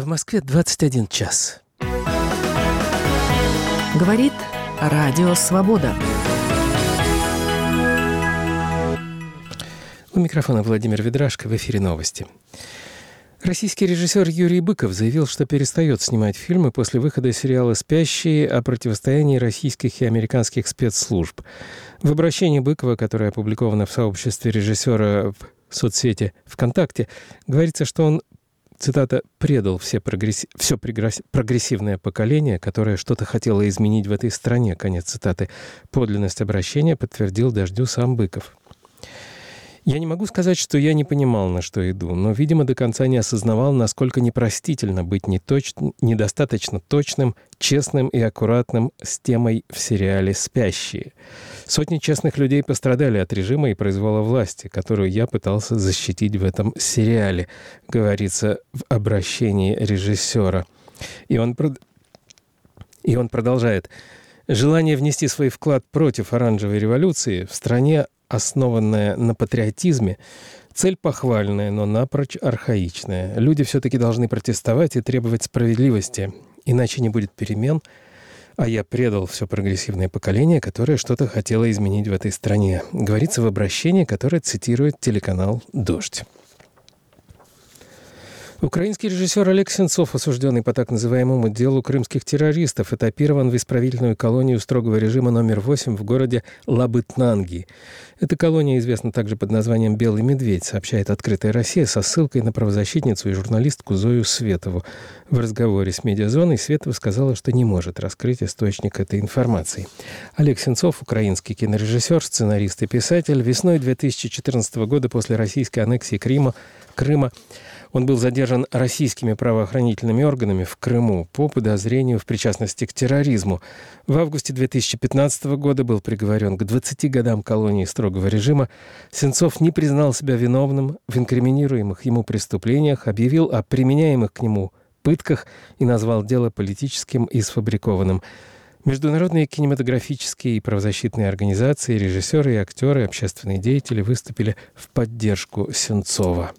В Москве 21 час. Говорит Радио Свобода. У микрофона Владимир Ведрашко, в эфире новости. Российский режиссер Юрий Быков заявил, что перестает снимать фильмы после выхода сериала «Спящие» о противостоянии российских и американских спецслужб. В обращении Быкова, которое опубликовано в сообществе режиссера в соцсети ВКонтакте, говорится, что он, цитата, «предал все прогрессивное поколение, которое что-то хотело изменить в этой стране», конец цитаты. Подлинность обращения подтвердил «Дождю» сам Быков. «Я не могу сказать, что я не понимал, на что иду, но, видимо, до конца не осознавал, насколько непростительно быть недостаточно точным, честным и аккуратным с темой в сериале «Спящие». Сотни честных людей пострадали от режима и произвола власти, которую я пытался защитить в этом сериале», говорится в обращении режиссера. И он продолжает. «Желание внести свой вклад против оранжевой революции в стране, основанная на патриотизме, цель похвальная, но напрочь архаичная. Люди все-таки должны протестовать и требовать справедливости, иначе не будет перемен, а я предал все прогрессивное поколение, которое что-то хотело изменить в этой стране», говорится в обращении, которое цитирует телеканал «Дождь». Украинский режиссер Олег Сенцов, осужденный по так называемому делу крымских террористов, этапирован в исправительную колонию строгого режима номер 8 в городе Лабытнанги. Эта колония известна также под названием «Белый медведь», сообщает «Открытая Россия» со ссылкой на правозащитницу и журналистку Зою Светову. В разговоре с «Медиазоной» Светова сказала, что не может раскрыть источник этой информации. Олег Сенцов, украинский кинорежиссер, сценарист и писатель, весной 2014 года после российской аннексии Крыма он был задержан российскими правоохранительными органами в Крыму по подозрению в причастности к терроризму. В августе 2015 года был приговорен к 20 годам колонии строгого режима. Сенцов не признал себя виновным в инкриминируемых ему преступлениях, объявил о применяемых к нему пытках и назвал дело политическим и сфабрикованным. Международные кинематографические и правозащитные организации, режиссеры и актеры, общественные деятели выступили в поддержку Сенцова.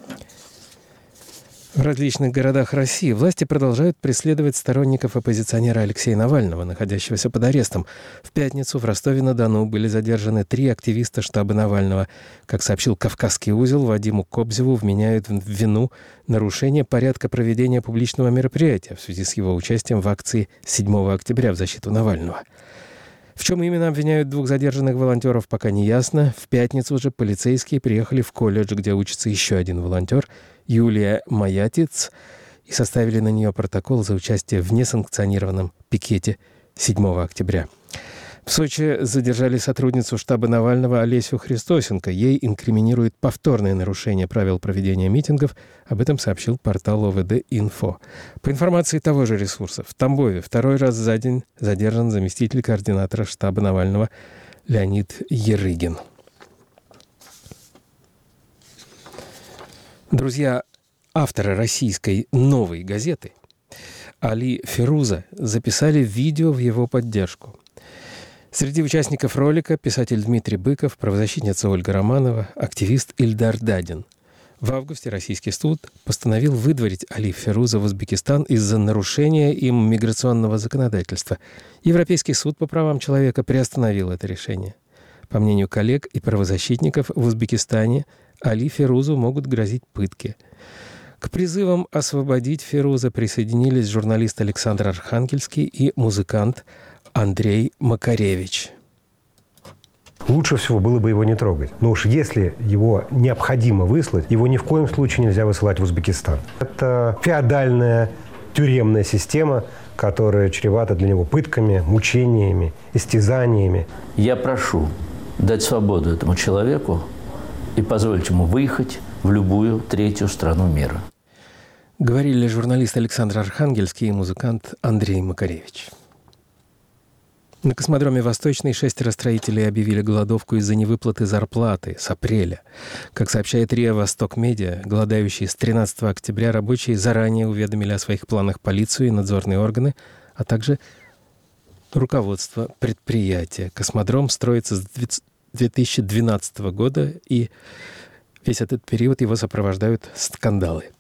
В различных городах России власти продолжают преследовать сторонников оппозиционера Алексея Навального, находящегося под арестом. В пятницу в Ростове-на-Дону были задержаны 3 активиста штаба Навального. Как сообщил «Кавказский узел», Вадиму Кобзеву вменяют в вину нарушение порядка проведения публичного мероприятия в связи с его участием в акции 7 октября в защиту Навального. В чем именно обвиняют 2 задержанных волонтеров, пока не ясно. В пятницу же полицейские приехали в колледж, где учится еще один волонтер, Юлия Маятиц, и составили на нее протокол за участие в несанкционированном пикете 7 октября. В Сочи задержали сотрудницу штаба Навального Олесю Христосенко. Ей инкриминируют повторное нарушение правил проведения митингов. Об этом сообщил портал ОВД-Инфо. По информации того же ресурса, в Тамбове 2-й раз за день задержан заместитель координатора штаба Навального Леонид Ерыгин. Друзья, авторы российской «Новой газеты» Али Фируза записали видео в его поддержку. Среди участников ролика писатель Дмитрий Быков, правозащитница Ольга Романова, активист Ильдар Дадин. В августе российский суд постановил выдворить Али Фируза в Узбекистан из-за нарушения им миграционного законодательства. Европейский суд по правам человека приостановил это решение. По мнению коллег и правозащитников, в Узбекистане Али Фирузу могут грозить пытки. К призывам освободить Фируза присоединились журналист Александр Архангельский и музыкант Андрей Макаревич. Лучше всего было бы его не трогать. Но уж если его необходимо выслать, его ни в коем случае нельзя высылать в Узбекистан. Это феодальная тюремная система, которая чревата для него пытками, мучениями, истязаниями. Я прошу дать свободу этому человеку и позволить ему выехать в любую 3-ю страну мира. Говорили журналист Александр Архангельский и музыкант Андрей Макаревич. На космодроме «Восточный» 6 строителей объявили голодовку из-за невыплаты зарплаты с апреля. Как сообщает РИА «Восток Медиа», голодающие с 13 октября рабочие заранее уведомили о своих планах полицию и надзорные органы, а также руководство предприятия. Космодром строится с 2012 года, и весь этот период его сопровождают скандалы.